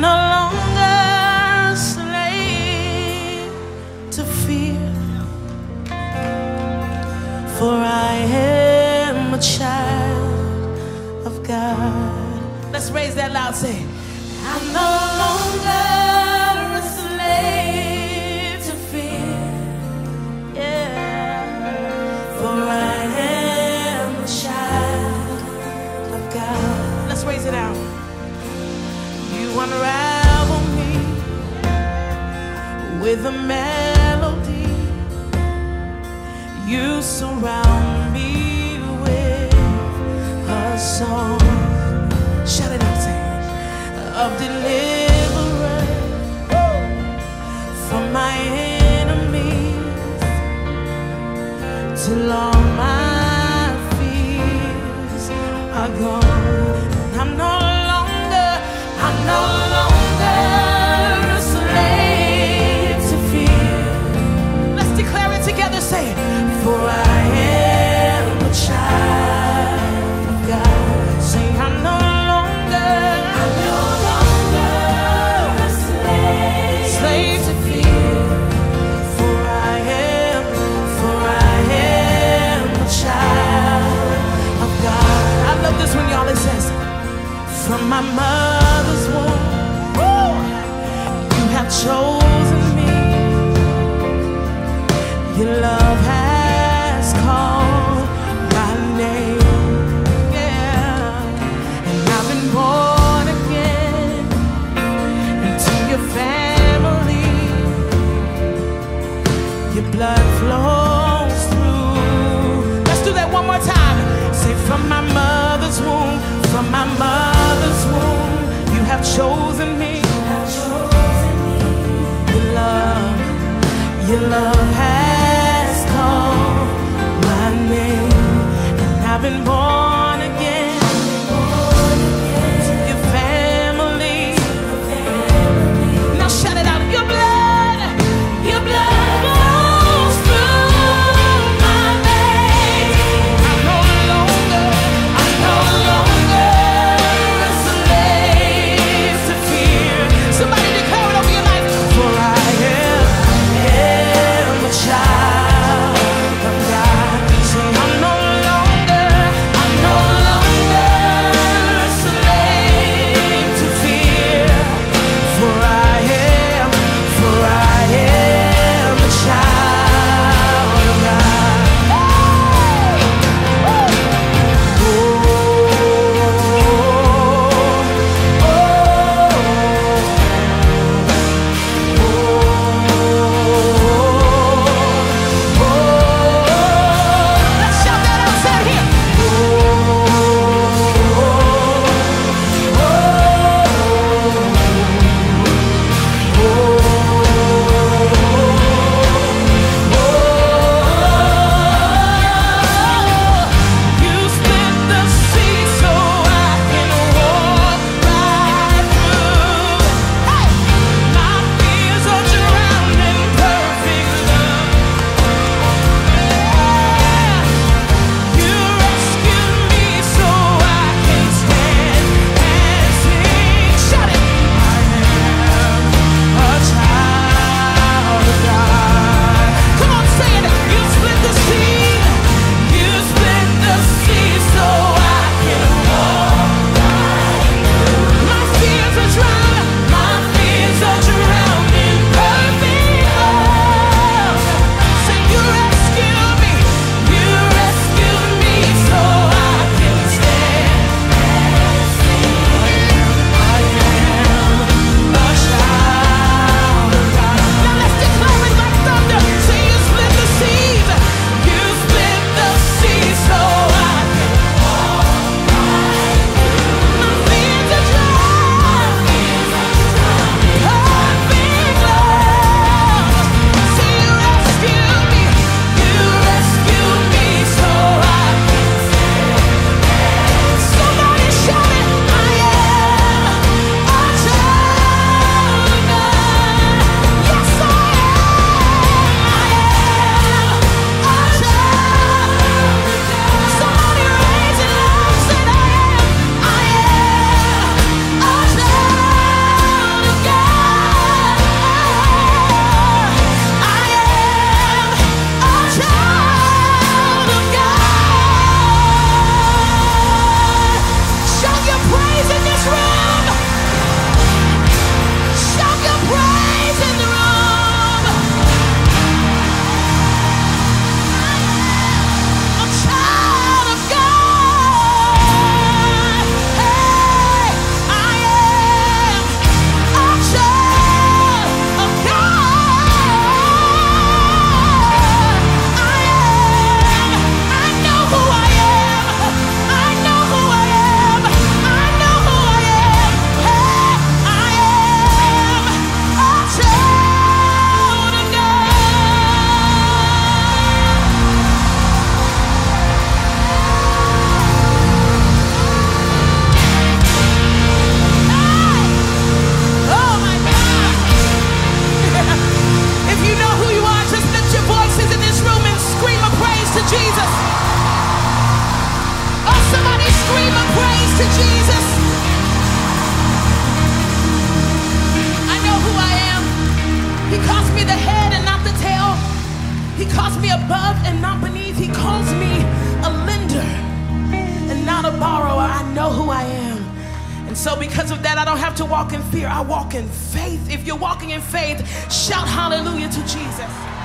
no longer a slave to fear, for I am a child of God. Let's raise that loud, say, I'm no longer a slave to fear, yeah, for I am a child of God. Let's raise it out. You unravel me with a melody. You surround me with a song. Shout it out, say it. Of deliverance from my enemies, till all my fears are gone. I'm no longer a slave to fear. Let's declare it together, say it. For I am a child of God. Say, I'm no longer a slave to fear. For I am a child of God. I love this one, y'all. It says, from my mother's womb, you have chosen me. Your love has called my name, yeah. And I've been born again into your family. Your blood flows through. Let's do that one more time. Say, from my mother's womb, from my mother's womb, you have chosen me. Your love has called my name, and I've been born again to your family. Now shout it out. Your blood flows through my veins. I'm no longer a slave to fear. Somebody declare it over your life. For I am a child of God. Say, I'm no longer a who I am. And so because of that, I don't have to walk in fear. I walk in faith. If you're walking in faith, shout hallelujah to Jesus.